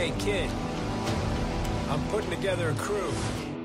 Hey, kid. I'm putting together a crew.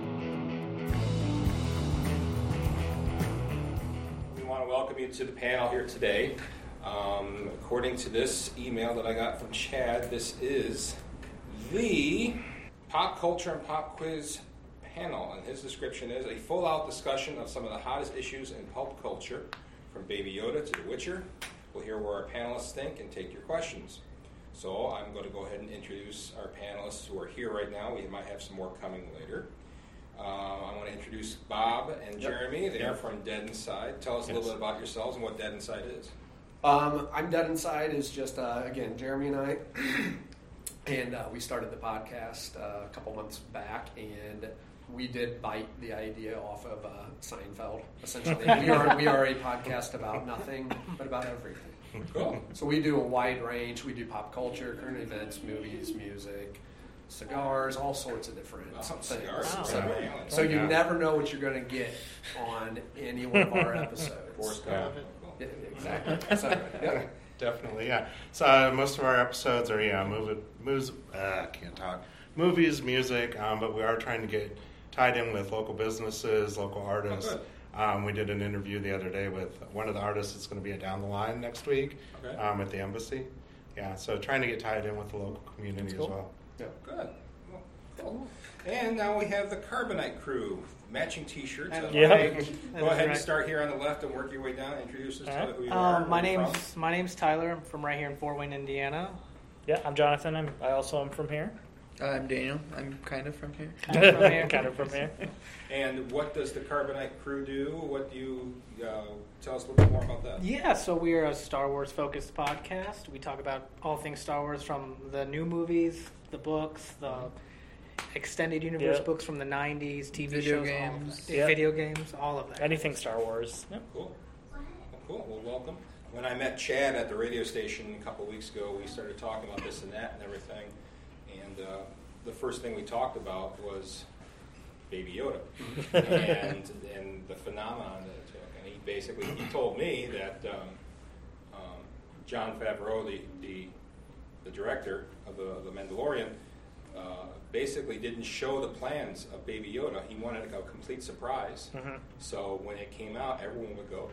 We want to welcome you to the panel here today. According to this email that I got from Chad, this is the Pop Culture and Pop Quiz panel, and his description is a full-out discussion of some of the hottest issues in pulp culture, from Baby Yoda to The Witcher. We'll hear what our panelists think and take your questions. So I'm going to go ahead and introduce our panelists who are here right now. We might have some more coming later. I want to introduce Bob and Jeremy. They are from Dead Inside. Tell us a little bit about yourselves and what Dead Inside is. I'm Dead Inside is just, again, Jeremy and I. And we started the podcast a couple months back, and we did bite the idea off of Seinfeld, essentially. we are a podcast about nothing, but about everything. Cool. So we do a wide range. We do pop culture, current events, movies, music, cigars, all sorts of different things. Cigars. Wow. So you never know what you're going to get on any one of our episodes. Yeah, exactly. So, yeah. Definitely, yeah. So most of our episodes are, movies, music, but we are trying to get tied in with local businesses, local artists. We did an interview the other day with one of the artists that's going to be Down the Line next week at the embassy. Yeah, so trying to get tied in with the local community as well. Yeah. Good. Well, cool. And now we have the Carbonite crew, matching T-shirts. Yeah. Go ahead and start here on the left and work your way down. Introduce us to who you are. My name's Tyler. I'm from right here in Fort Wayne, Indiana. Yeah, I'm Jonathan. I also am from here. I'm Daniel. I'm kind of from here. Kind of from here. And what does the Carbonite crew do? What do you tell us a little bit more about that? Yeah, so we are a Star Wars focused podcast. We talk about all things Star Wars, from the new movies, the books, the extended universe books from the 90s, TV video shows, games. video games, all of that. Anything Star Wars. Yep. Cool. Well, welcome. When I met Chad at the radio station a couple of weeks ago, we started talking about this and that and everything. And the first thing we talked about was Baby Yoda and the phenomenon that it took. And he told me that Jon Favreau, the director of the Mandalorian, basically didn't show the plans of Baby Yoda. He wanted a complete surprise. Mm-hmm. So when it came out, everyone would go,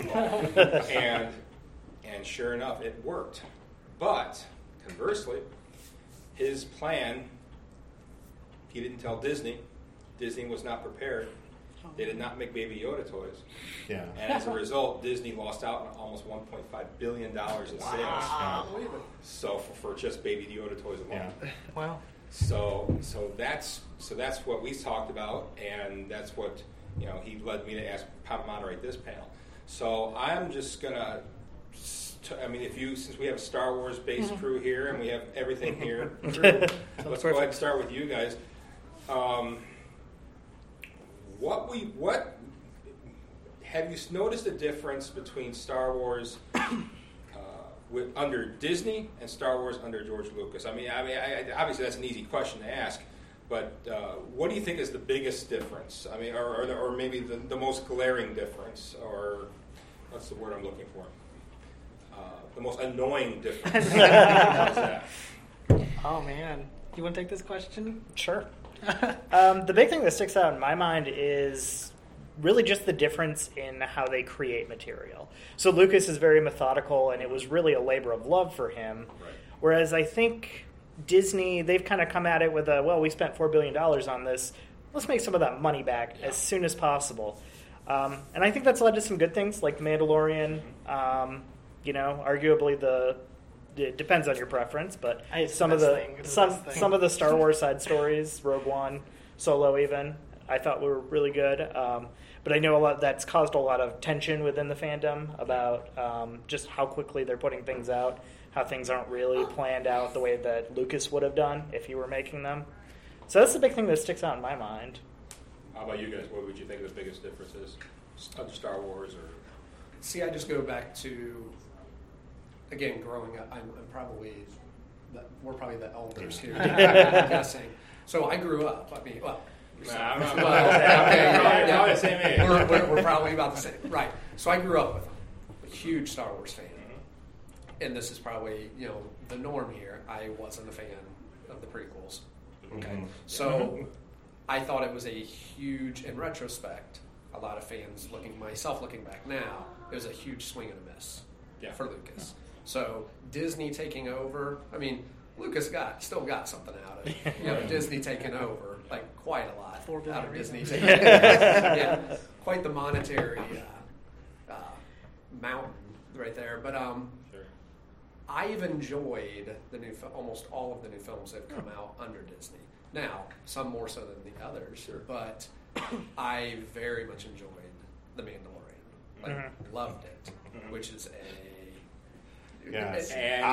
and sure enough, it worked. But conversely, his plan, he didn't tell Disney. Disney was not prepared. They did not make Baby Yoda toys. Yeah. And as a result, Disney lost out on almost $1.5 billion in sales. So for just Baby Yoda toys alone. Yeah. Wow. So that's what we talked about, and that's what he led me to ask how to moderate this panel. So I'm just gonna. Since we have a Star Wars-based crew here and we have everything here, let's go ahead and start with you guys. What have you noticed a difference between Star Wars under Disney and Star Wars under George Lucas? I obviously that's an easy question to ask, but what do you think is the biggest difference? Or maybe the most glaring difference, or what's the word I'm looking for? The most annoying difference. How's that? Oh, man. You want to take this question? Sure. The big thing that sticks out in my mind is really just the difference in how they create material. So Lucas is very methodical, and it was really a labor of love for him. Right. Whereas I think Disney, they've kind of come at it with we spent $4 billion on this. Let's make some of that money back as soon as possible. And I think that's led to some good things, like The Mandalorian. Arguably it depends on your preference, but some of the Star Wars side stories, Rogue One, Solo even, I thought were really good. But I know that's caused a lot of tension within the fandom about just how quickly they're putting things out, how things aren't really planned out the way that Lucas would have done if he were making them. So that's the big thing that sticks out in my mind. How about you guys? What would you think the biggest difference is of Star Wars? Or See, I just go back to, again, growing up. We're probably the elders here. I'm guessing. So I grew up. I'm probably the same age. We're probably about the same. Right. So I grew up with a huge Star Wars fan. And this is probably, the norm here. I wasn't a fan of the prequels. Okay, so I thought it was a huge, in retrospect, a lot of fans myself looking back now, it was a huge swing and a miss for Lucas. So Disney taking over, I mean, Lucas still got something out of it. Disney taking over, like quite a lot out of Disney. Quite the monetary mountain right there. But I've enjoyed almost all of the new films that have come out under Disney. Now, some more so than the others, but I very much enjoyed The Mandalorian. Loved it, which is Yes.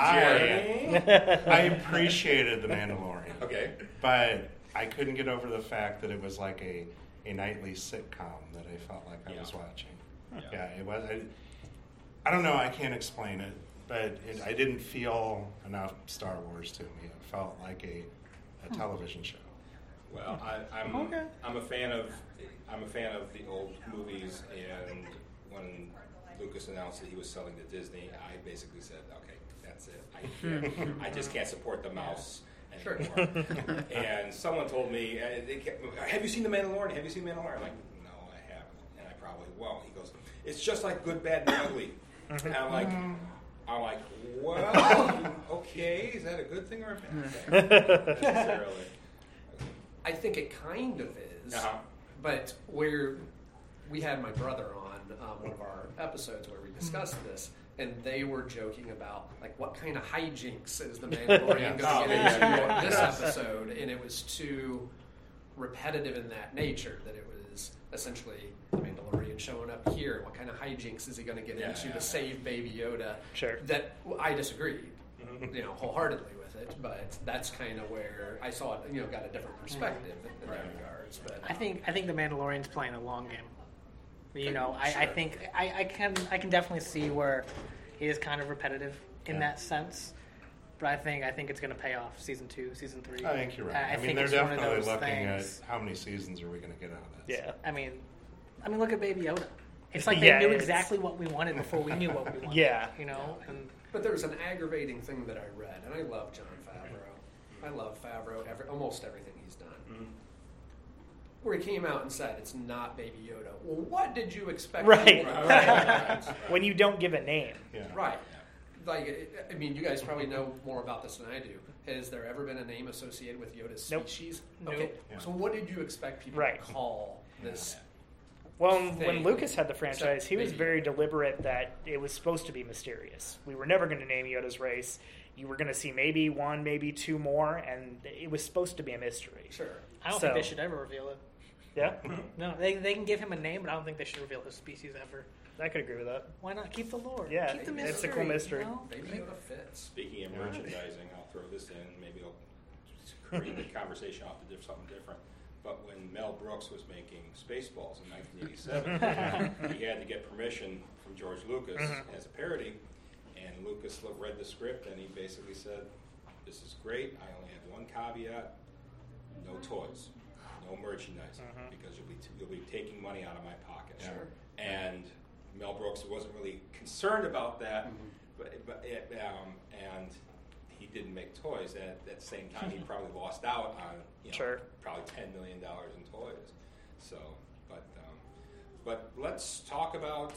And I appreciated The Mandalorian. Okay. But I couldn't get over the fact that it was like a nightly sitcom that I felt like I was watching. Yeah, it was. I don't know. I can't explain it, but I didn't feel enough Star Wars to me. It felt like a television show. Well, I'm a fan of the old movies, and when Lucas announced that he was selling to Disney, I basically said, "Okay, that's it. I just can't support the mouse anymore." And someone told me, "Have you seen The Mandalorian? Have you seen The Mandalorian?" I'm like, "No, I haven't," and I probably won't. He goes, "It's just like Good, Bad, and Ugly," and I'm like, "Well, okay, is that a good thing or a bad thing?" Necessarily. I think it kind of is, but where we had my brother on one of our episodes where we discussed this, and they were joking about like what kind of hijinks is the Mandalorian going to get into this episode, and it was too repetitive in that nature that it was essentially the Mandalorian showing up here. What kind of hijinks is he going to get into to save Baby Yoda? Sure. That I disagreed, wholeheartedly with it, but that's kind of where I saw it. Got a different perspective in that regards. But I think the Mandalorian's playing a long game. I think I can definitely see where he is kind of repetitive in that sense, but I think it's going to pay off season 2, season 3. I think you're right. I mean, they're definitely looking at how many seasons are we going to get out of this. Yeah. I mean, look at Baby Yoda. It's like they knew exactly what we wanted before we knew what we wanted. Yeah. But there's an aggravating thing that I read, and I love Jon Favreau. I love Favreau, almost everything he's done. Where he came out and said, it's not Baby Yoda. Well, what did you expect? Right. When you don't give a name. Yeah. Right. Like, I mean, you guys probably know more about this than I do. Has there ever been a name associated with Yoda's species? Nope. Okay. Yeah. So what did you expect people to call this? Well, when Lucas had the franchise, he was very deliberate that it was supposed to be mysterious. We were never going to name Yoda's race. You were going to see maybe 1, maybe 2 more, and it was supposed to be a mystery. Sure. I don't think they should ever reveal it. Yeah? No, they can give him a name, but I don't think they should reveal his species ever. I could agree with that. Why not? Keep the lore. Yeah, keep the mystery. It's a cool mystery. Baby Yoda fits. Speaking of merchandising, I'll throw this in. Maybe I'll create the conversation off to something different. But when Mel Brooks was making Spaceballs in 1987, he had to get permission from George Lucas as a parody. And Lucas read the script, and he basically said, "This is great. I only have one caveat: no toys, no merchandising, because you'll be taking money out of my pocket." Sure. And Mel Brooks wasn't really concerned about that, and he didn't make toys. At the same time, he probably lost out on probably $10 million in toys. So, but let's talk about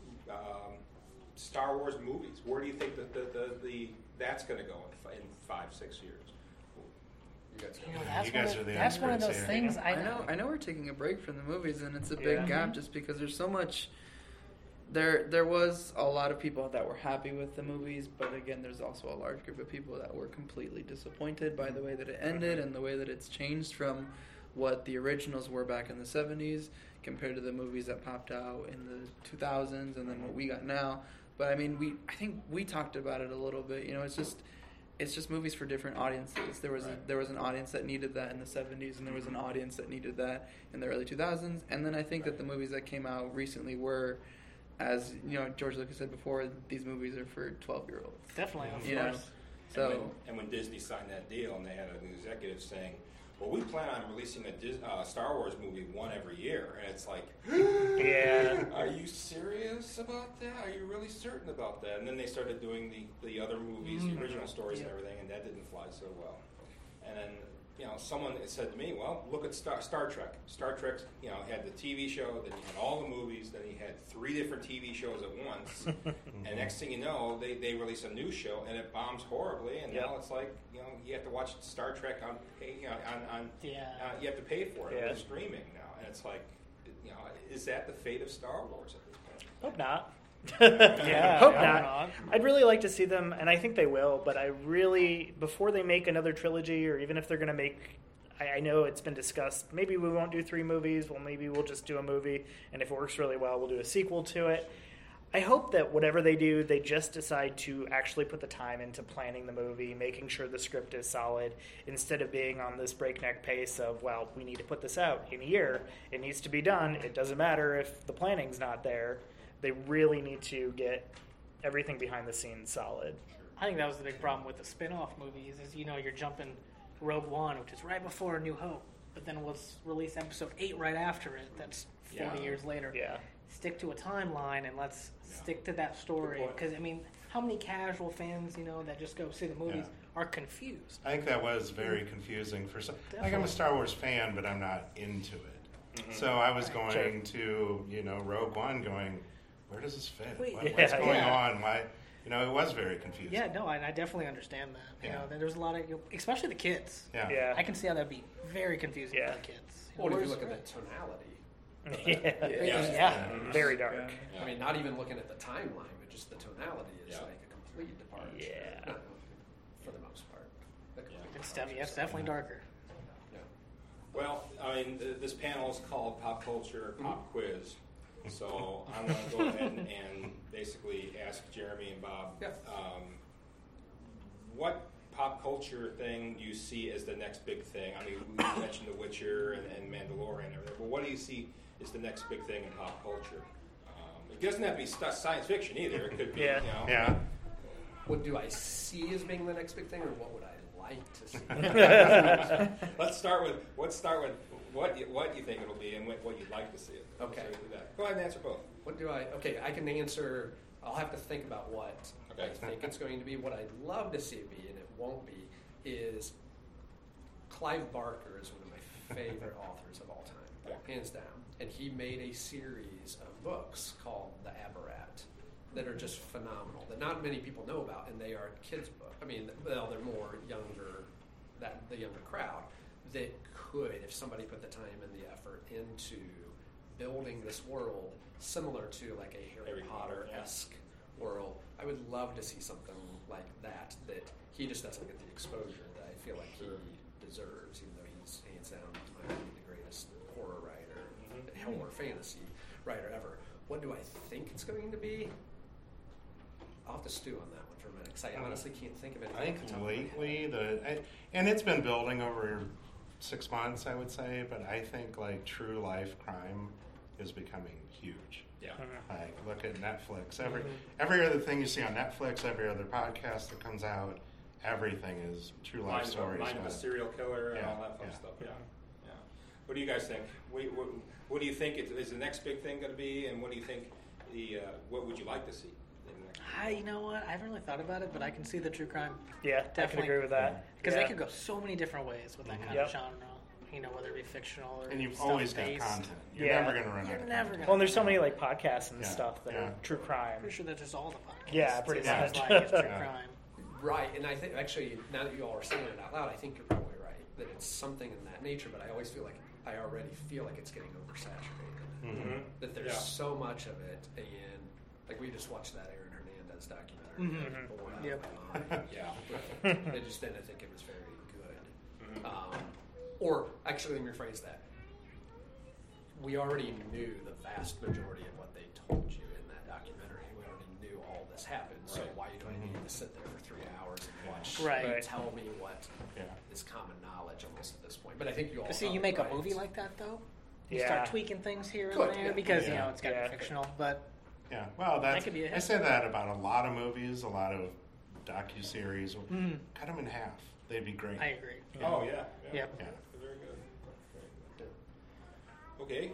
Star Wars movies. Where do you think that's going to go in 5-6 years? That's one of those things. I know we're taking a break from the movies, and it's a big gap just because there's so much. There was a lot of people that were happy with the movies, but again, there's also a large group of people that were completely disappointed by the way that it ended and the way that it's changed from what the originals were back in the 70s compared to the movies that popped out in the 2000s and then what we got now. But I mean, I think we talked about it a little bit. It's just movies for different audiences. There was an audience that needed that in the 70s, and there was an audience that needed that in the early 2000s. And then I think that the movies that came out recently were, as George Lucas said before, these movies are for 12-year-olds. Definitely, of course. So, and when Disney signed that deal, and they had an executive saying, "Well, we plan on releasing a Star Wars movie one every year," and it's like, yeah, are you serious about that? Are you really certain about that? And then they started doing the other movies, the original stories and everything, and that didn't fly so well. And then, someone said to me, well, look at Star Trek. Star Trek, had the TV show, then you had all the movies, then you had 3 different TV shows at once. And next thing you know, they release a new show, and it bombs horribly. And now it's like, you have to watch Star Trek on you have to pay for it with streaming now. And it's like, is that the fate of Star Wars at this point? Hope not. Hope not. I'd really like to see them, and I think they will, but I really, before they make another trilogy, or even if they're going to make, I know it's been discussed, maybe we won't do 3 movies, maybe we'll just do a movie, and if it works really well, we'll do a sequel to it. I hope that whatever they do, they just decide to actually put the time into planning the movie, making sure the script is solid, instead of being on this breakneck pace of, well, we need to put this out in a year, it needs to be done, it doesn't matter if the planning's not there. They really need to get everything behind the scenes solid. I think that was the big problem with the spin-off movies is, you're jumping Rogue One, which is right before A New Hope, but then we'll release episode 8 right after it. That's 40 years later. Yeah. Stick to a timeline and let's stick to that story. Because, how many casual fans, that just go see the movies are confused? I think that was very confusing for some. Like, I'm a Star Wars fan, but I'm not into it. Mm-hmm. So I was going to, Rogue One going, where does this fit? What's going on? Why? It was very confusing. Yeah, no, I definitely understand that. There's a lot of, especially the kids. Yeah. I can see how that'd be very confusing for the kids. Well, if you look at the tonality. Very dark. Yeah. Not even looking at the timeline, but just the tonality is like a complete departure. Yeah. For the most part. It's definitely darker. Yeah. Well, this panel is called Pop Culture Pop Quiz. So I'm going to go ahead and basically ask Jeremy and Bob, what pop culture thing do you see as the next big thing? We mentioned The Witcher and Mandalorian and everything, but what do you see is the next big thing in pop culture? It doesn't have to be science fiction either. It could be, What do I see as being the next big thing, or what would I like to see? Let's start with what you think it'll be and what you'd like to see it. Okay. So go ahead and answer both. I can answer. I'll have to think about what I think it's going to be. What I'd love to see it be, and it won't be, is Clive Barker is one of my favorite authors of all time, hands down. And he made a series of books called The Abarat that are just phenomenal, that not many people know about, and they are kids' books. They're more the younger crowd that could, if somebody put the time and the effort into building this world similar to like a Harry Potter-esque world. I would love to see something like that he just doesn't get the exposure that I feel like he deserves, even though he's hands down might be the greatest horror writer, horror fantasy writer ever. What do I think it's going to be? I'll have to stew on that one for a minute, because I honestly can't think of it. I think lately, and it's been building over 6 months, I would say, but I think like true life crime is becoming huge. Yeah. Like, look at Netflix. Every other thing you see on Netflix, every other podcast that comes out, everything is true life stories. Mind of a serial killer and all that fun stuff. Yeah. What do you guys think? What do you think is the next big thing going to be, and what do you think what would you like to see? You know what? I haven't really thought about it, but I can see the true crime. Yeah, definitely. I can agree with that. Because they could go so many different ways with that kind of genre. Whether it be fictional or and you've always got content. You're never going to run out of content. And there's so many like podcasts and stuff that are true crime. I'm pretty sure that's just all the podcasts. Yeah, pretty much. It's true crime. Right, and I think actually now that you all are saying it out loud, I think you're probably right that it's something in that nature. But I always feel like it's getting oversaturated. Mm-hmm. That there's so much of it, and like we just watched that Aaron Hernandez documentary. I just didn't think it was very good. Or actually, let me rephrase that. We already knew the vast majority of what they told you in that documentary. We already knew all this happened. So why do I need to sit there for 3 hours and watch? You tell me what is common knowledge almost at this point. But I think you all. See, you make a movie like that though. You start tweaking things here and there because it's got to be fictional, but. Yeah, well, I say that about a lot of movies, a lot of docuseries. Cut them in half; they'd be great. I agree. Oh yeah. Yeah. Very good. Okay,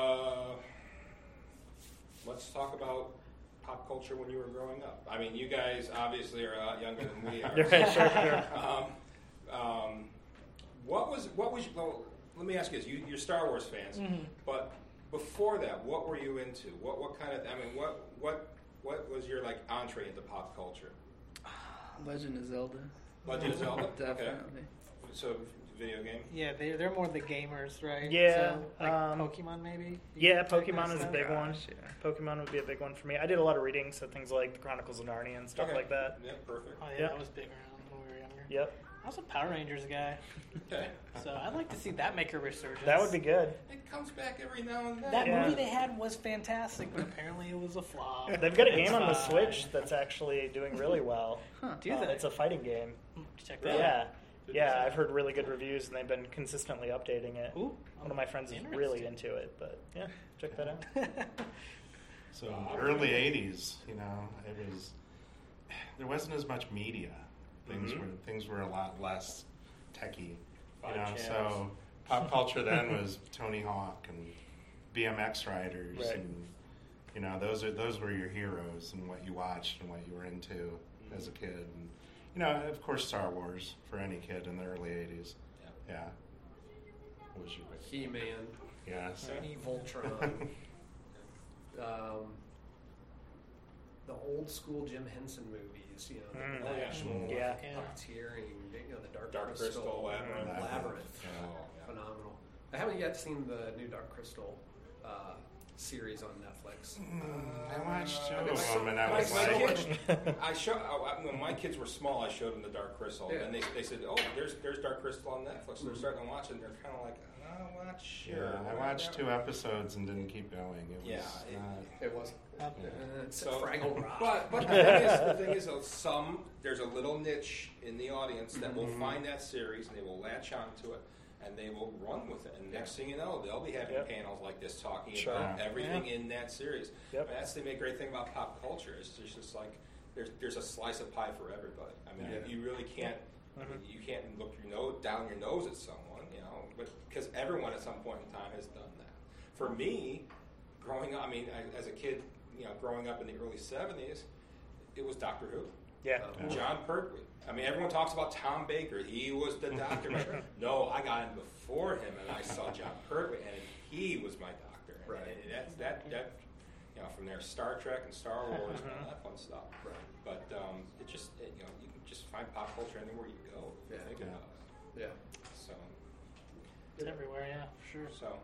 let's talk about pop culture when you were growing up. You guys obviously are a lot younger than we are. Sure. What was? Well, let me ask you this: you're Star Wars fans, but before that, what were you into? What kind of? I mean, what was your like entree into pop culture? Legend of Zelda. Legend of Zelda, Definitely. Okay. So video game. Yeah, they're more the gamers, right? Yeah, so, like Pokemon maybe. Yeah, Pokemon is a big Gosh, one. yeah. Pokemon would be a big one for me. I did a lot of reading, so things like the Chronicles of Narnia and stuff like that. Yeah, perfect. Oh yeah, Yep. that was big around when we were younger. Yep, I was a Power Rangers guy, Okay. so I'd like to see that make a resurgence. that would be good. It comes back every now and then. That Yeah. movie they had was fantastic, but apparently it was a flop. They've got a It's game on the fine. Switch that's actually doing really well. Do they? It's a fighting game. Check that out. Yeah. Yeah, I've heard really good reviews, and they've been consistently updating it. Ooh, One of my friends is really into it, but yeah, check that out. So early '80s, there wasn't as much media. Things were a lot less techy, So pop culture then was Tony Hawk and BMX riders, Right. and those were your heroes and what you watched and what you were into as a kid. And, of course, Star Wars for any kid in the early '80s. Yeah. What was your He-Man, Yes. Voltron, the old school Jim Henson movies, the actual Yeah. puppeteering, the Dark Crystal, Labyrinth. Oh, yeah. Phenomenal. I haven't yet seen the new Dark Crystal series on Netflix. I watched two I of them, and I my was like, kids, when my kids were small, I showed them the Dark Crystal, Yeah. and they said, "Oh, there's Dark Crystal on Netflix." So they're starting to watch it, and they're kind of like, "I'm not sure." yeah, I watched 2 episodes and didn't keep going. It was Yeah, It wasn't. It's So- Fraggle Rock. But the thing is, though, there's a little niche in the audience that will find that series and they will latch onto it and they will run with it. And next thing you know, they'll be having Yep. panels like this talking Sure. about everything in that series. Yep. And that's the great thing about pop culture. It's just like there's a slice of pie for everybody. I mean, you really can't you can't look down your nose at someone, but because everyone at some point in time has done that. For me, growing up, as a kid, growing up in the early '70s, it was Doctor Who. Yeah. John Pertwee. Everyone talks about Tom Baker. He was the doctor. No, I got in before him, and I saw John Pertwee, and he was my doctor. And Right. that from there, Star Trek and Star Wars and all that fun stuff. Right. But you can just find pop culture anywhere you go. If you think about it. Yeah. So. It's everywhere, yeah, for sure.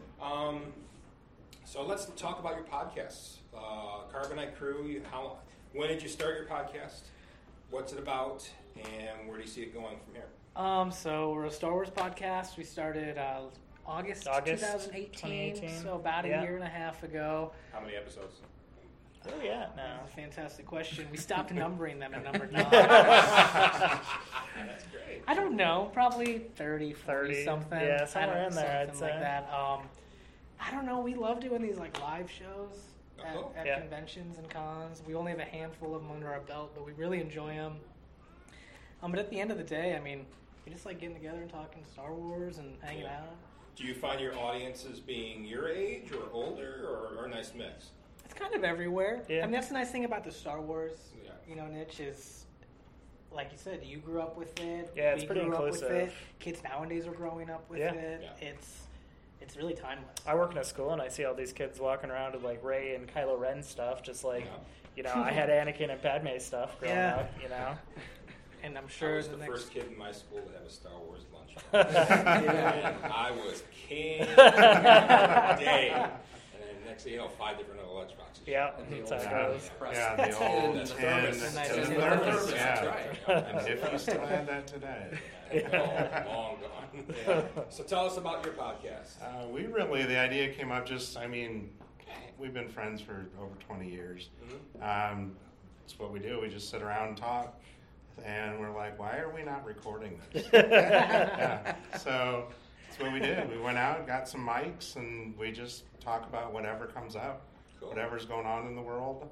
So let's talk about your podcasts. Carbonite Crew. When did you start your podcast? What's it about? And where do you see it going from here? So we're a Star Wars podcast. We started August 2018, so about a year and a half ago. How many episodes? Where are we at now? That's a fantastic question. We stopped numbering them at number 9. That's great. I don't know, probably 30 something. Yeah, somewhere in there, I'd something like say. that. I don't know. We love doing these like live shows at Yeah. conventions and cons. We only have a handful of them under our belt, but we really enjoy them. But at the end of the day, we just like getting together and talking Star Wars and hanging out. Do you find your audiences being your age or older or a nice mix? It's kind of everywhere. Yeah. That's the nice thing about the Star Wars, Yeah. niche is, like you said, you grew up with it. Yeah, it's we pretty grew up with inclusive. it. Kids nowadays are growing up with Yeah. it. Yeah. It's really timeless. I work in a school and I see all these kids walking around with like Rey and Kylo Ren stuff, just like, I had Anakin and Padme stuff growing up, And I'm I sure was the the next first kid in my school to have a Star Wars lunch. And I was king of the day. And then next thing you know, 5 different little lunch boxes. Yeah, that's how it goes. Yeah, the old And the tin, thermos. the Nice. tin And the thermos, thermos, yeah. that's And if you still have that today. Long gone. So tell us about your podcast. The idea came up we've been friends for over 20 years. It's what we do. We just sit around and talk. And we're like, why are we not recording this? Yeah. So that's what we did. We went out, got some mics, and we just talk about whatever comes up, whatever's going on in the world,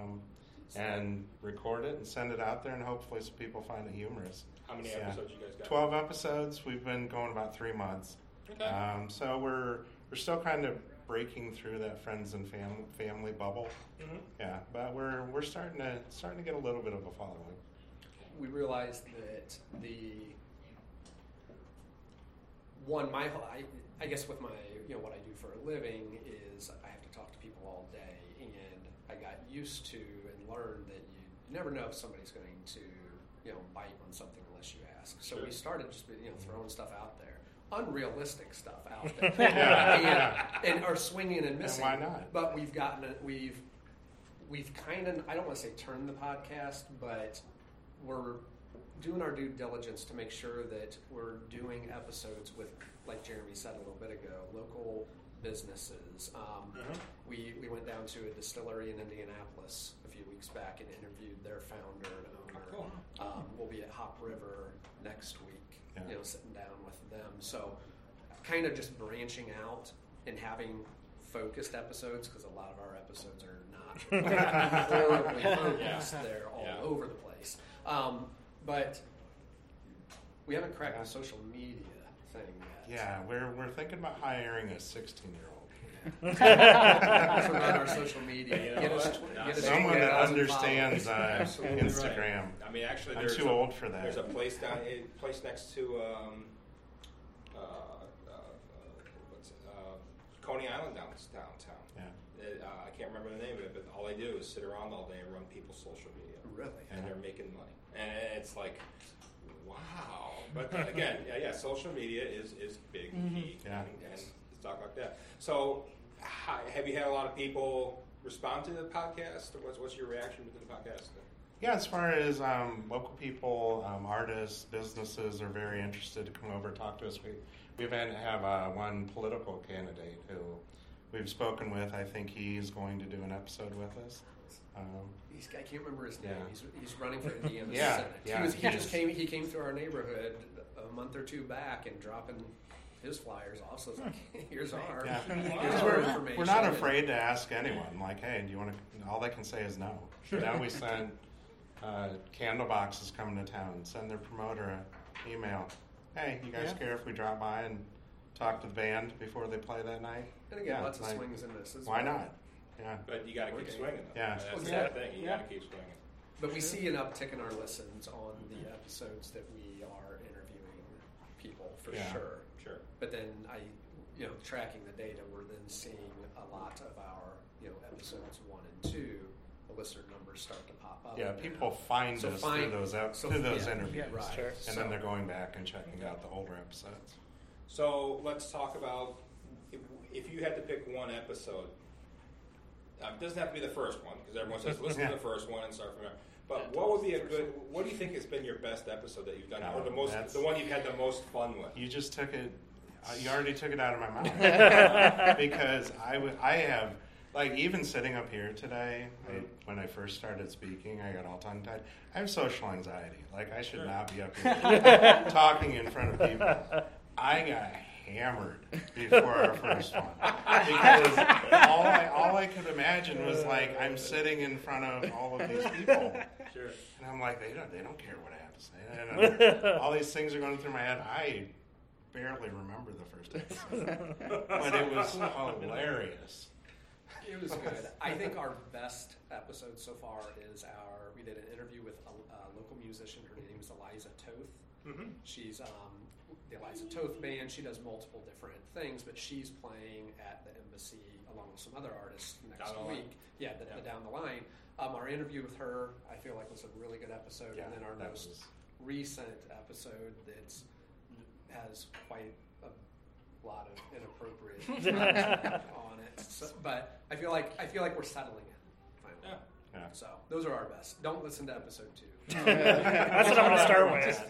and record it and send it out there, and hopefully some people find it humorous. How many episodes you guys got? 12 episodes. We've been going about 3 months. Okay. So we're still kind of breaking through that friends and family bubble. Mm-hmm. Yeah, but we're starting to get a little bit of a following. We realized that the I guess with my what I do for a living is I have to talk to people all day, and I got used to and learned that you never know if somebody's going to bite on something unless you ask. So we started just throwing stuff out there, unrealistic stuff out there, and are swinging and missing. And why not? But we've kind of, I don't want to say turned the podcast, but we're doing our due diligence to make sure that we're doing episodes with, like Jeremy said a little bit ago, local businesses. We went down to a distillery in Indianapolis a few weeks back and interviewed their founder and owner. Cool. We'll be at Hop River next week, sitting down with them. So kind of just branching out and having focused episodes, because a lot of our episodes are not horribly focused. They're all over the place. But we haven't cracked the social media thing yet. Yeah, we're thinking about hiring a 16-year-old. To run our social media. Get us someone that understands Instagram. Right. I mean, actually, I'm too old for that. There's a place next to Coney Island downtown. Yeah. I can't remember the name of it, but all they do is sit around all day and run people's social media. Really? And they're making money. And it's like, wow. But again, social media is big key. Yeah. And stuff like that. So, have you had a lot of people respond to the podcast? What's your reaction to the podcast? Yeah, as far as local people, artists, businesses are very interested to come over and talk to us. We even have one political candidate who we've spoken with. I think he's going to do an episode with us. I can't remember his name. He's running for Indiana yeah, Senate. He came through our neighborhood a month or two back and dropping his flyers off. So it's like, here's our information. We're not afraid to ask anyone. Like, hey, do you want to? All they can say is no. Now we send candle boxes coming to town. Send their promoter an email. Hey, you guys care if we drop by and talk to the band before they play that night? And again, lots of swings in this. Why not? Yeah. But you got to keep swinging. Yeah. That's the thing. You got to keep swinging. But we see an uptick in our listens on the episodes that we are interviewing people for sure. Sure. But then tracking the data, we're then seeing a lot of our episodes 1 and 2. The listener numbers start to pop up. Yeah, people find us through those interviews, right? Sure. And then they're going back and checking out the older episodes. So let's talk about if you had to pick one episode. It doesn't have to be the first one, because everyone says listen to the first one and start from there. But what would be a good? What do you think has been your best episode that you've done, or the one you've had the most fun with? You just took it. You already took it out of my mouth because I have even sitting up here today. When I first started speaking, I got all tongue-tied. I have social anxiety. I should not be up here talking in front of people. I got hammered before our first one because all I could imagine was I'm sitting in front of all of these people, and I'm like, they don't care what I have to say. And all these things are going through my head. I barely remember the first episode, but it was hilarious. It was good. I think our best episode so far is we did an interview with a local musician. Her name is Eliza Toth. Mm-hmm. She's the Eliza Toth Band. She does multiple different things, but she's playing at the Embassy along with some other artists next week. The Down the Line. Our interview with her, I feel like, was a really good episode, and then our most recent episode has quite a lot of inappropriate on it. So, but I feel like we're settling in finally. Yeah. So those are our best. Don't listen to episode 2. That's what I'm going to start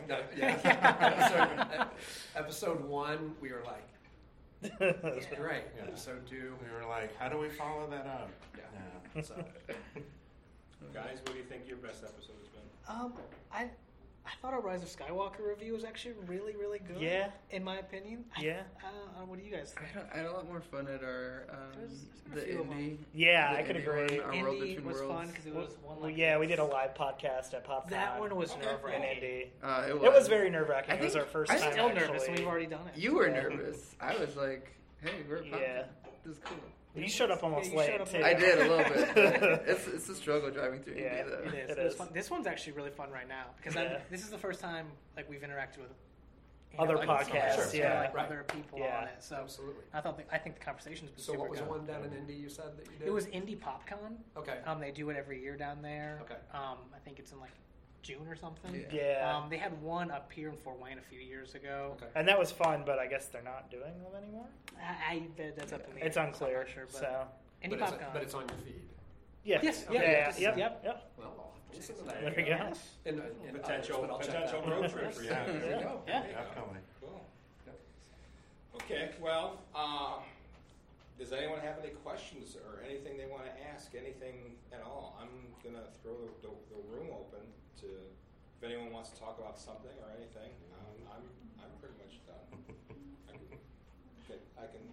with. Episode 1, we were like, that was great. Yeah. Episode 2, we were like, how do we follow that up? Yeah. So, guys, what do you think your best episode has been? I thought our Rise of Skywalker review was actually really, really good. Yeah. In my opinion. Yeah. What do you guys think? I had a lot more fun at our the indie. Yeah, I could agree. Our World Between Indie was Worlds. fun because it was one. We did a live podcast at PopCon. That one was nerve-wracking. In Indie. It was very nerve-wracking. It was our first time. I'm still nervous, actually. and we've already done it. You were nervous. I was like, hey, we're at PopCon. Yeah. This is cool. You showed up almost late, too. I did a little bit. It's a struggle driving through Indy, though. It is. Fun. This one's actually really fun right now because this is the first time we've interacted with other podcasts, other people on it. So absolutely. I think the conversation's been So super what was good. the one down in Indy you said that you did? It was Indie PopCon. Okay. They do it every year down there. Okay. I think it's in like June or something. Yeah. They had one up here in Fort Wayne a few years ago. Okay. And that was fun, but I guess they're not doing them anymore. That's up in the air. It's unclear. I'm not sure, but So Indie but PopCon. But it's on your feed. yeah. Yes. Yep. Well, I'll listen to that. There we go. And Potential I'll check that road trip for you. There you go. Yeah. Definitely. Cool. Okay, well, does anyone have any questions or anything they want to ask? Anything at all? I'm going to throw the room open to if anyone wants to talk about something or anything. I'm pretty much done. I can.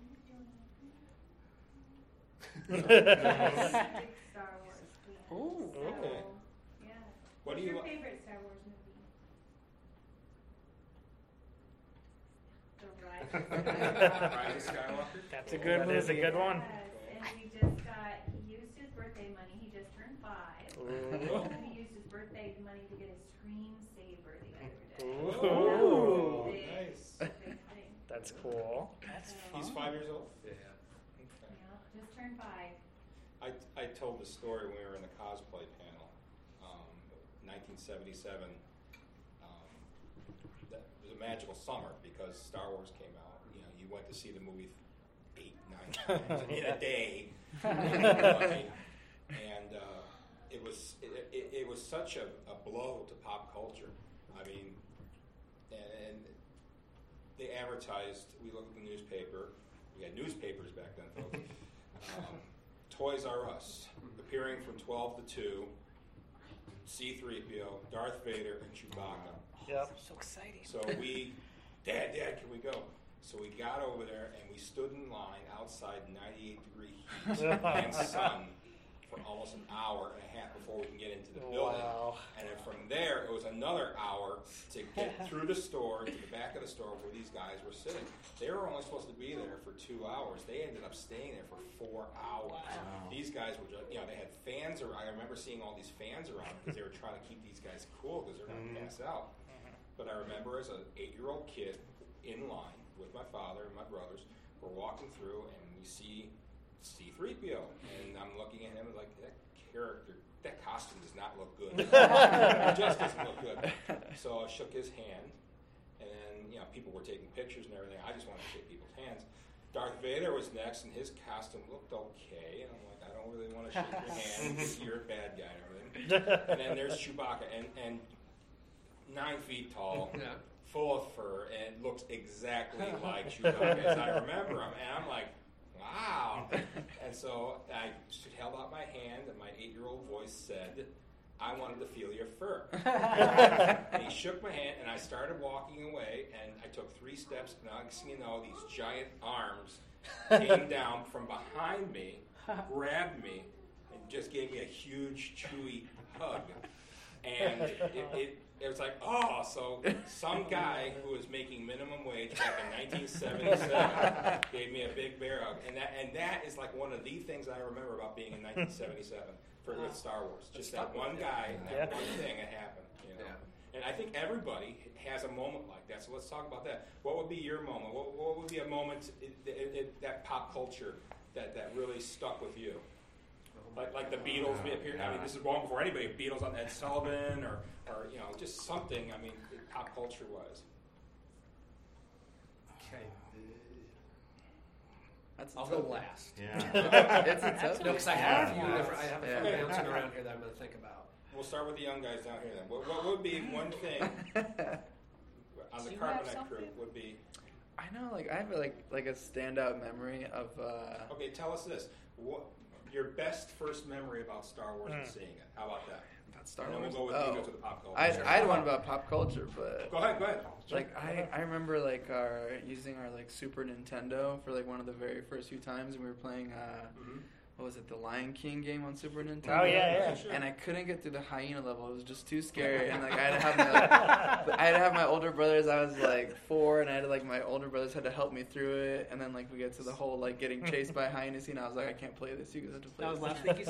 Star Wars. Ooh. Okay. Yeah. What do What's you? your favorite Star Wars movie? The Rise of Skywalker. That's a good That movie. is a good one. Yes, and he used his birthday money. He just turned 5. Ooh. And he used his birthday money to get a screensaver the other day. Ooh. Big, Nice. big thing. That's cool. That's He's 5 years old. Yeah. Yeah, just turned 5. I told the story when we were in the cosplay panel, 1977. That was a magical summer because Star Wars came out. You know, you went to see the movie 8, 9 times in a day, and it was such a blow to pop culture. I mean, and they advertised. We looked at the newspaper. We had newspapers back then, folks. Toys R Us, appearing from 12 to 2, C-3PO, Darth Vader, and Chewbacca. Yep. so exciting. So Dad, can we go? So we got over there and we stood in line outside 98-degree heat and sun for almost an hour and a half before we can get into the building. Wow. And then from there, it was another hour to get through the store to the back of the store where these guys were sitting. They were only supposed to be there for 2 hours. They ended up staying there for 4 hours. Wow. These guys were just, they had fans around. I remember seeing all these fans around because they were trying to keep these guys cool because they're going to pass out. But I remember as an 8-year-old kid in line with my father and my brothers, we're walking through and we see C-3PO. And I'm looking at him and like, that costume does not look good. It just doesn't look good. So I shook his hand, and then, people were taking pictures and everything. I just wanted to shake people's hands. Darth Vader was next, and his costume looked okay. And I'm like, I don't really want to shake your hand because you're a bad guy and everything. And then there's Chewbacca, and 9 feet tall, full of fur, and looks exactly like Chewbacca as I remember him. And I'm like, wow. And so I held out my hand, and my 8-year-old voice said, I wanted to feel your fur. And he shook my hand, and I started walking away, and I took 3 steps, and next thing you know, these giant arms came down from behind me, grabbed me, and just gave me a huge, chewy hug. And it was like, so some guy who was making minimum wage back in 1977 gave me a big bear hug. And that is like one of the things I remember about being in 1977 with Star Wars. Just that one guy and that one thing that happened. And I think everybody has a moment like that. So let's talk about that. What would be your moment? What would be a moment that pop culture that really stuck with you? Like the Beatles appeared. I mean, this is long before anybody. Beatles on Ed Sullivan, or just something. I mean, pop culture wise. Okay. I'll go last. Yeah. It's a tough. No, because I have a few different. I have a few bouncing around here that I'm going to think about. We'll start with the young guys down here then. What would be one thing on the Carbonite crew would be? I know, I have like a standout memory of. Okay, tell us this. What your best first memory about Star Wars and seeing it? How about that? About Star And then Wars. we'll go with the pop culture. I had one about pop culture, but Go ahead. I remember using our Super Nintendo for one of the very first few times, and we were playing what was it, the Lion King game on Super Nintendo? Oh yeah. And I couldn't get through the hyena level; it was just too scary. And I had to have my older brothers. I was 4, and I had my older brothers had to help me through it. And then we get to the whole getting chased by hyenas scene. I was like, I can't play this. You guys have to play. That was this. last week, you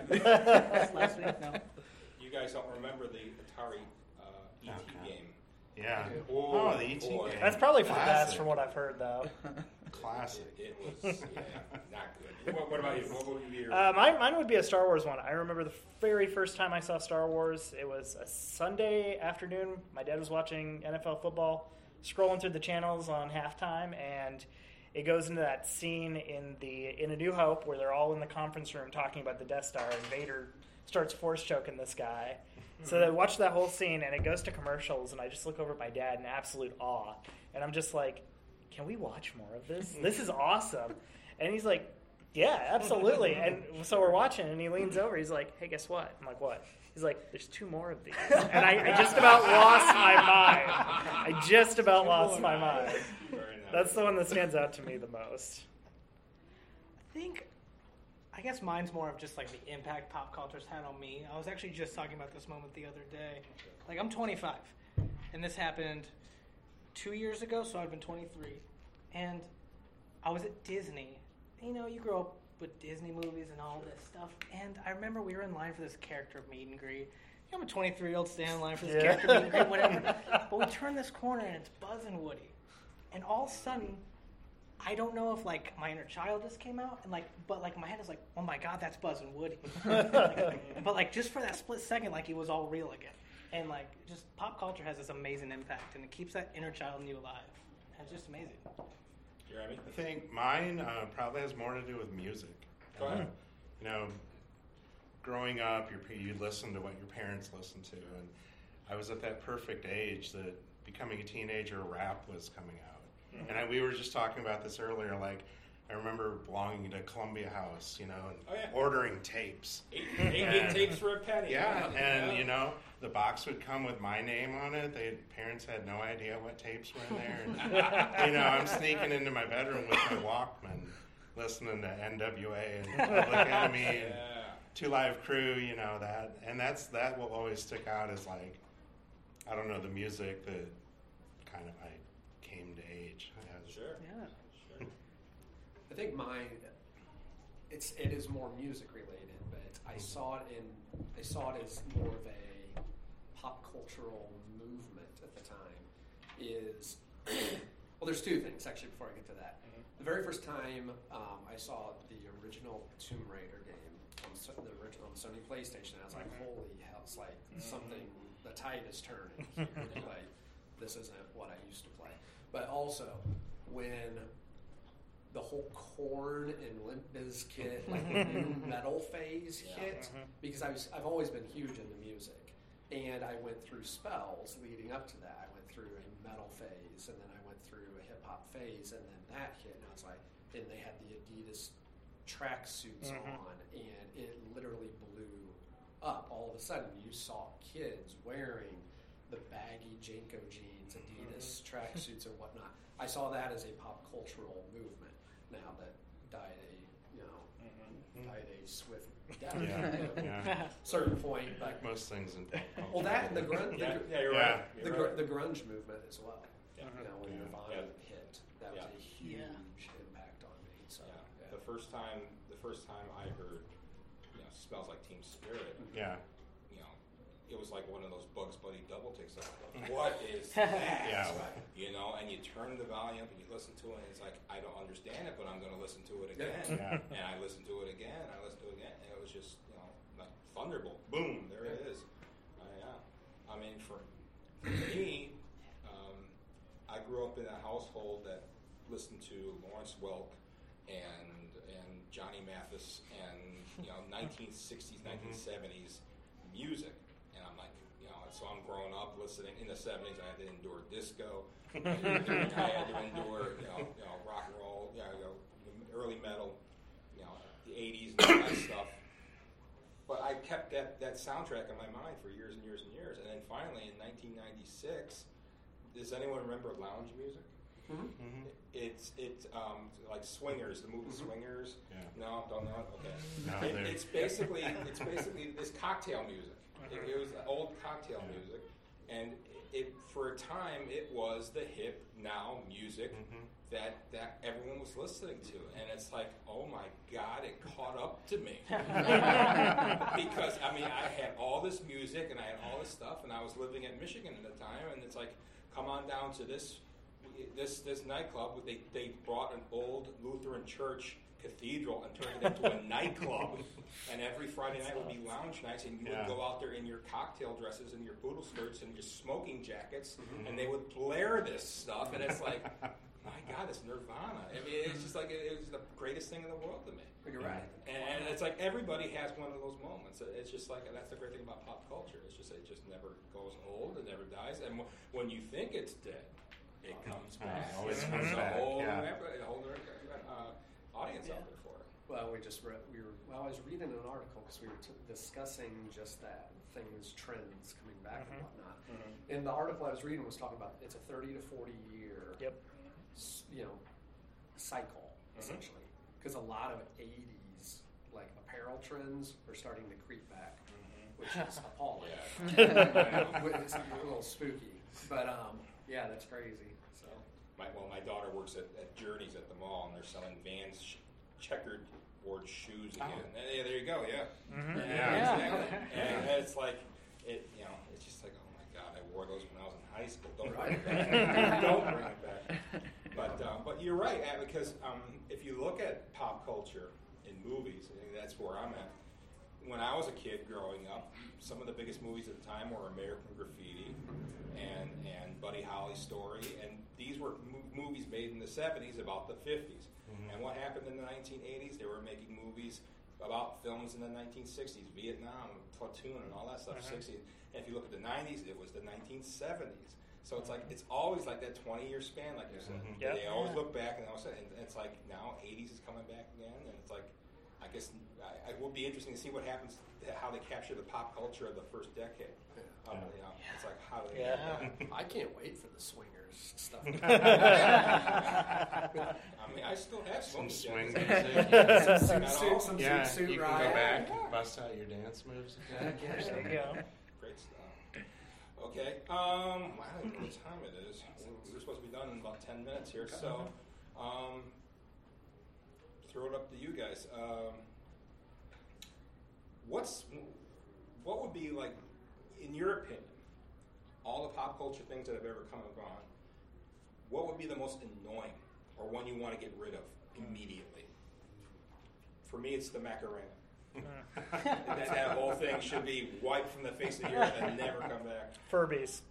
said? Last week? No. You guys don't remember the Atari ET game? Yeah. Oh, the E.T. boy. game. That's probably for the Classic. best from what I've heard, though. Classic. It was not good. What about you? What would be your... Mine would be a Star Wars one. I remember the very first time I saw Star Wars. It was a Sunday afternoon. My dad was watching NFL football, scrolling through the channels on halftime, and it goes into that scene in A New Hope where they're all in the conference room talking about the Death Star, and Vader starts force choking this guy. So I watch that whole scene, and it goes to commercials, and I just look over at my dad in absolute awe, and I'm just like, can we watch more of this? This is awesome. And he's like, yeah, absolutely. And so we're watching, and he leans over. He's like, hey, guess what? I'm like, what? He's like, there's 2 more of these. And I just about lost my mind. I just about lost my mind. That's the one that stands out to me the most. I guess mine's more of just like the impact pop culture's had on me. I was actually just talking about this moment the other day. Like, I'm 25, and this happened 2 years ago, so I've been 23. And I was at Disney. You know, you grow up with Disney movies and all this stuff. And I remember we were in line for this character meet and greet. You know, I'm a 23-year-old standing in line for this character meet and greet, whatever. But we turn this corner, and it's Buzz and Woody. And all of a sudden, I don't know if, like, my inner child just came out, and but my head is like, oh my God, that's Buzz and Woody. But, like, just for that split second, like, it was all real again. And, like, just pop culture has this amazing impact, and it keeps that inner child in you alive. And it's just amazing. Jeremy? I think mine probably has more to do with music. Go ahead. You know, growing up, you listen to what your parents listened to, and I was at that perfect age that becoming a teenager, rap was coming out. Mm-hmm. And we were just talking about this earlier, like, I remember belonging to Columbia House, you know, and ordering tapes. Eight tapes for a penny. Yeah, and, you know, the box would come with my name on it. Parents had no idea what tapes were in there. And, you know, I'm sneaking into my bedroom with my Walkman, listening to NWA and Public Enemy and Two Live Crew, you know, that. And that will always stick out as, like, I don't know, the music that kind of I came to age. Sure. Yeah. Sure. I think mine, it is more music related, but I saw it as more of a pop cultural movement at the time. Well, there's 2 things actually before I get to that. Mm-hmm. The very first time I saw the original Tomb Raider game on the Sony PlayStation, I was like, holy hell! It's like something. The tide is turning. Like, this isn't what I used to play. But also, when the whole Korn and Limp Bizkit, like the new metal phase hit, because I've always been huge into music, and I went through spells leading up to that. I went through a metal phase, and then I went through a hip hop phase, and then that hit, and I was like, and they had the Adidas tracksuits on, and it literally blew up. All of a sudden, you saw kids wearing the baggy Janko jeans, Adidas tracksuits, and whatnot. I saw that as a pop cultural movement. Now that died a swift death at a certain point. But most things in pop culture. well, that and the grunge, you're right. The grunge movement as well. Yeah. You know, when Nirvana hit, that was a huge impact on me. So the first time I heard, you know, Smells Like Teen Spirit. Yeah. It was like one of those Bugs Bunny double takes. Like, what is that? You know, and you turn the volume up and you listen to it, and it's like, I don't understand it, but I'm going to listen to it again. Yeah. And I listened to it again, and I listened to it again, and it was just, you know, like thunderbolt. Boom, there it is. I mean, for me, I grew up in a household that listened to Lawrence Welk and Johnny Mathis and, you know, 1960s, 1970s music. And I'm like, you know, so I'm growing up listening. In the 70s, I had to endure disco. I had to endure, you know, rock and roll, early metal, you know, the 80s and all that stuff. But I kept that soundtrack in my mind for years and years and years. And then finally, in 1996, does anyone remember lounge music? Mm-hmm. It's like Swingers, the movie Swingers. Yeah. No, don't know it. Okay. No, it's basically this cocktail music. It was old cocktail music, and for a time it was the hip now music that everyone was listening to, and it's like, oh my God, it caught up to me because I mean I had all this music and I had all this stuff, and I was living in Michigan at the time, and it's like come on down to this nightclub. They brought an old Lutheran church cathedral and turned it into a nightclub. And every Friday night would be lounge nights, and you would go out there in your cocktail dresses and your poodle skirts and your smoking jackets, and they would blare this stuff, and it's like, my God, it's Nirvana. I mean, it's just like it was the greatest thing in the world to me. You're right. And it's like everybody has one of those moments. It's just like, that's the great thing about pop culture. It just never goes old. It never dies. And when you think it's dead, it comes back. Always comes back. A whole audience out there for it. Well, I was reading an article because we were discussing just that, things, trends coming back and whatnot. And the article I was reading was talking about it's a 30 to 40 year, cycle essentially, because a lot of 80s like apparel trends are starting to creep back, which is appalling. It's a little spooky, but that's crazy. So my daughter works at Journeys at the mall, and they're selling Vans checkered board shoes again. Yeah, there you go. Yeah. Exactly. And it's like it's just like, oh my God, I wore those when I was in high school. Don't bring it back. Don't bring it back. But you're right, because if you look at pop culture in movies, I think that's where I'm at. When I was a kid growing up, some of the biggest movies at the time were American Graffiti and Buddy Holly's Story, and these were movies made in the 70s about the 50s. And what happened in the 1980s? They were making movies about films in the 1960s, Vietnam, Platoon, and all that stuff. 60s. And if you look at the 90s, it was the 1970s. So it's like it's always like that 20-year span, like you said. They always look back, and it's like now 80s is coming back again, and it's like I guess it will be interesting to see what happens, how they capture the pop culture of the first decade. It's like how do they? I can't wait for the swingers stuff. I mean, I still have some swing music. Some suit you can go back, bust out your dance moves. There you go. Great stuff. Okay, I don't know what time it is. We're supposed to be done in about 10 minutes here, so throw it up to you guys. What would be like, in your opinion, all the pop culture things that have ever come and gone, what would be the most annoying or one you want to get rid of immediately? For me, it's the Macarena. that whole thing should be wiped from the face of the earth and never come back. Furbies.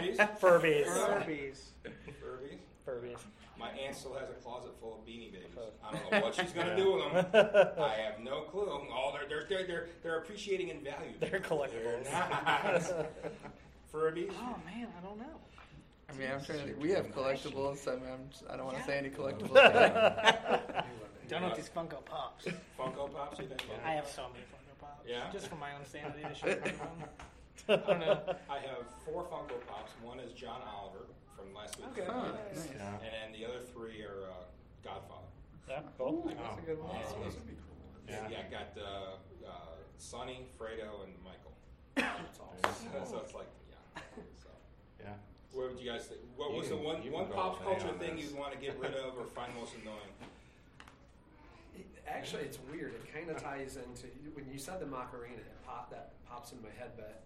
My aunt still has a closet full of Beanie Babies. I don't know what she's going to do with them. I have no clue. They're appreciating in value. They're collectibles. Furbies? Oh man, I don't know. I mean, I'm trying to think. We have collectibles. I don't want to say any collectibles. Don't know what these Funko Pops. Funko Pops? You think? I have so many Funko Pops. Yeah? Just for my own sanity to show everyone. I don't know. I have 4 Funko Pops. One is John Oliver from last week. Okay. Nice. And then the other 3 are Godfather. Yeah, cool. That's a good one. Those would be cool. Yeah, I got Sonny, Fredo, and Michael. That's awesome. So it's like, So. Yeah. What would you guys think? What was the one pop culture thing you'd want to get rid of or find most annoying? Actually, it's weird. It kind of ties into when you said the Macarena. That pops into my head, but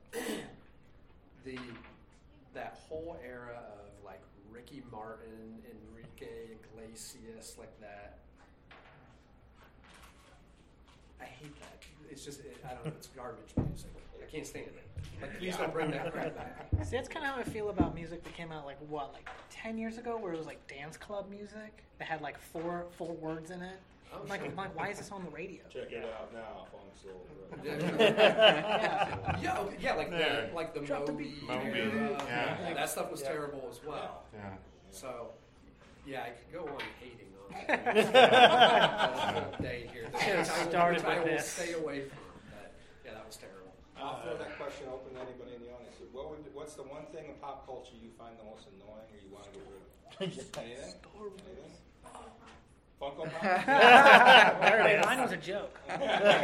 that whole era of like Ricky Martin, Enrique Iglesias, like that. I hate that. It's just I don't know. It's garbage music. I can't stand it. Like, please don't bring that crap back. See, that's kind of how I feel about music that came out like 10 years ago, where it was like dance club music that had like 4 words in it. I'm like, why is this on the radio? Check it out now, Funk Soul. Like the Moby. That stuff was terrible as well. Yeah. So, I could go on hating on it all day here. I will stay away from. But that was terrible. I'll throw that question open to anybody in the audience. What's the one thing in pop culture you find the most annoying or you want to get rid of? Anything? Funko Pop? Mine was a joke. They're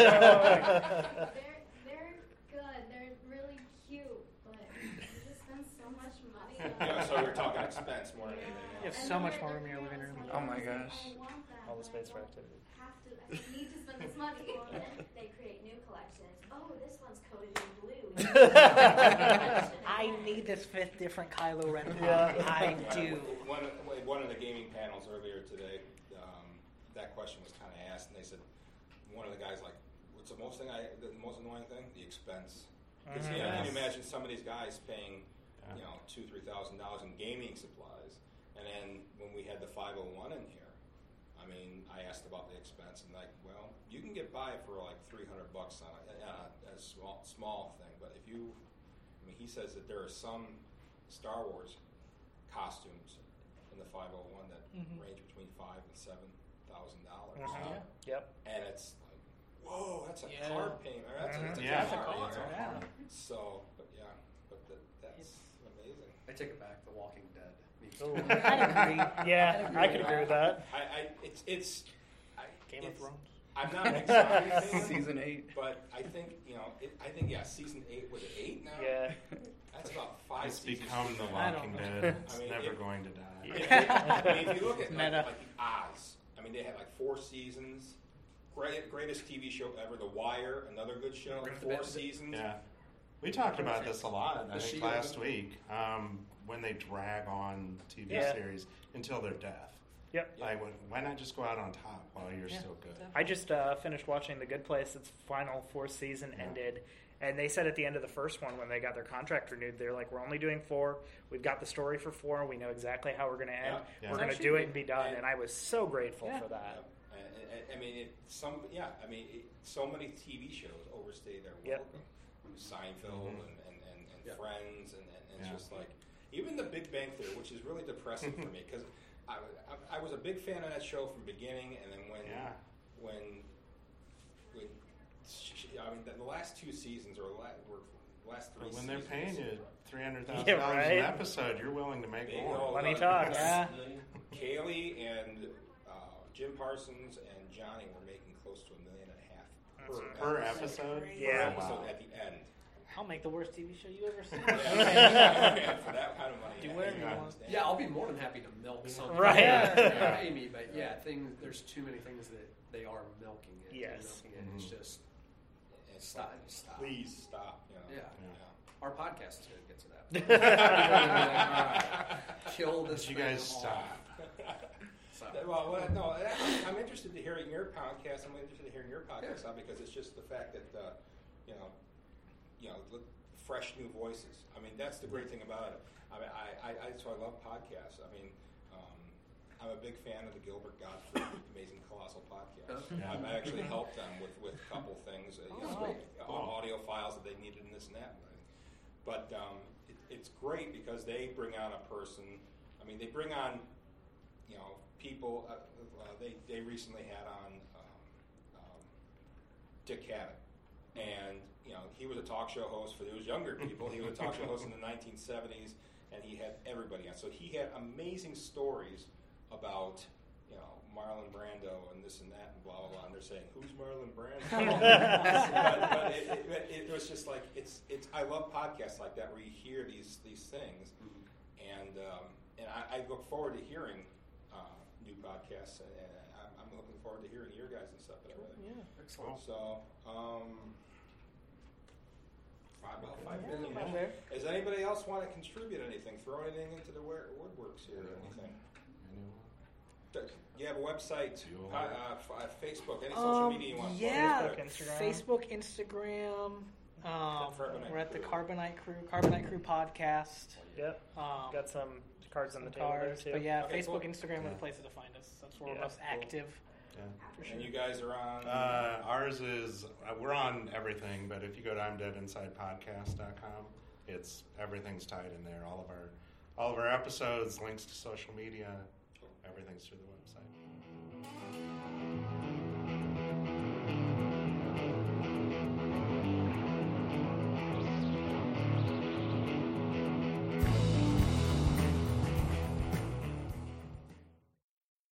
good. They're really cute, but you just spend so much money on them. So you're talking expense more than anything else. You have so much more room in your living room. Oh my gosh. All the space for activity. I need to spend this money on it. They create new collections. Oh, this one's coated in blue. I I need this 5th different Kylo Ren pop. Yeah. I do. One of the gaming panels earlier today, that question was kind of asked, and they said one of the guys like, "What's the most annoying thing? The expense." Because can you imagine some of these guys paying, $2,000-$3,000 in gaming supplies, and then when we had the 501 in here, I mean, I asked about the expense, and like, well, you can get by for like $300 on a small thing, but if you, I mean, he says that there are some Star Wars costumes in the 501 that range between $5,000 and $7,000. Yep. And it's like, whoa, that's a card payment. That's a card. Yeah. So, that's amazing. I take it back. The Walking Dead. I agree. Yeah, I could agree with that. Game of Thrones. I'm not an excited fan. Season 8. But I think, season 8, was it 8 now? Yeah. That's about 5 It's seasons. become The Walking Dead. It's never going to die. If you look at like the Oz, I mean, they had like 4 seasons. Greatest TV show ever. The Wire, another good show. 4 seasons. Yeah. We talked about this a lot, I think, last week, when they drag on TV series until their death. Yep. Like, why not just go out on top while you're still good? I just finished watching The Good Place. Its final 4th season ended. And they said at the end of the first one, when they got their contract renewed, they're like, we're only doing 4. We've got the story for 4. We know exactly how we're going to end. We're going to do it and be done. And I was so grateful for that. I mean, so many TV shows overstay their welcome. Seinfeld and Friends, and it's just like, even The Big Bang Theory, which is really depressing for me, because I was a big fan of that show from the beginning, and then when the last 2 seasons or last 3 when seasons. They're paying you $300,000 right? an episode, you're willing to make more. Money talks. Kaylee and Jim Parsons and Johnny were making close to $1.5 million per episode. Yeah. Per episode at the end. I'll make the worst TV show you ever seen. For that kind of money. Do whatever you want. Yeah, I'll be more than happy to milk something. Right. Pay me, but there's too many things that they are milking it. Yes. It's just stop. Please stop. Yeah. Our podcast is going to get to that. Kill this. You guys stop. Well, I'm interested to hearing your podcast. I'm interested in hearing your podcast now because it's just the fact that fresh new voices. I mean, that's the great thing about it. I mean, that's why I love podcasts. I mean, I'm a big fan of the Gilbert Gottfried Amazing Colossal podcast. I've actually helped them with a couple things, audio files that they needed and this and that. But it's great because they bring on a person. I mean, they bring on people. They recently had on Dick Cavett, and he was a talk show host for those younger people. He was a talk show host in the 1970s, and he had everybody on. So he had amazing stories about Marlon Brando and this and that and blah blah blah. And they're saying, "Who's Marlon Brando?" but it was just like it's. I love podcasts like that where you hear these things, and I look forward to hearing new podcasts, and I'm looking forward to hearing your guys and stuff. But excellent. So. About 5 million. Does anybody else want to contribute anything? Throw anything into the woodworks here or anything? You have a website, Facebook, any social media you want to Facebook, Instagram. We're at the Carbonite Crew podcast. Yep. Got some cards on the table there too. But Facebook, Instagram are the places to find us. That's where we're most active. Yeah. For sure. And you guys are on? Ours is, we're on everything, but if you go to I'mDeadInsidePodcast.com, everything's tied in there. All of our episodes, links to social media, everything's through the website.